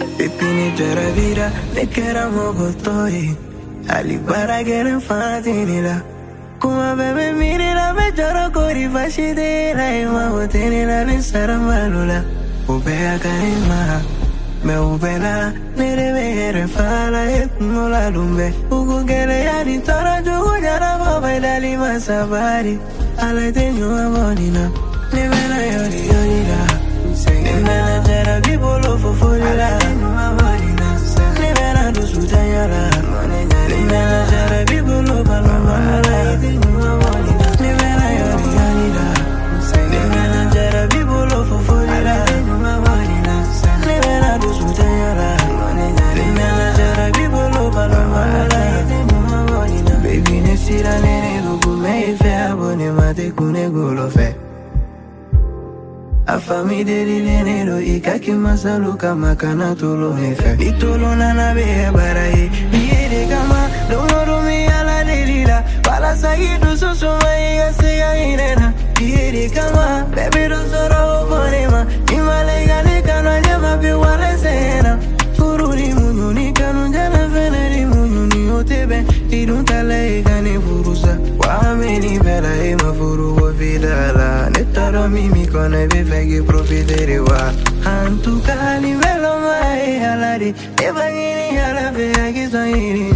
Pepini jara vira, ne kera mogo toi. Ali para che ne fatti la. Come bebe miri la me jara kori fashi de la. Ma oteni la ne saramalula. Ubea kaima. Me ubela, ne deve fala e mola lumbe. Ugu gele ya di tora jugu jara baba dali masabari. Ala tenyo amonina, ne vela yori yori la. Ne vela jara bibolo fofoli la. Ne vela do sutanya la. Ne vela jara bibolo paloma la. Ne vela yori yori la. Ne vela jara bibolo fofoli la. Ne vela do sutanya la. Ne vela jara bibolo paloma la. Baby ne sira ne lugu me fe abone mate kune golo fe. A famiglia di nero I kaki masalu kama kana tolo me fe. Di tolo na na be barai. Biere kama domoro mi ala delila. Pala sagi du so mai ase ya irena. Biere kama baby do soro bonema. Imale gale kana jama bi wala sena. Fururi munyuni kanu jana feneri munyuni otebe. Tidun tale gane furusa. Wameni bela e ma furu wo vidala. Netaro mimi kone be fegi profitere wa. Antu kali velo mai alari. E bagini ala fe agi soiri.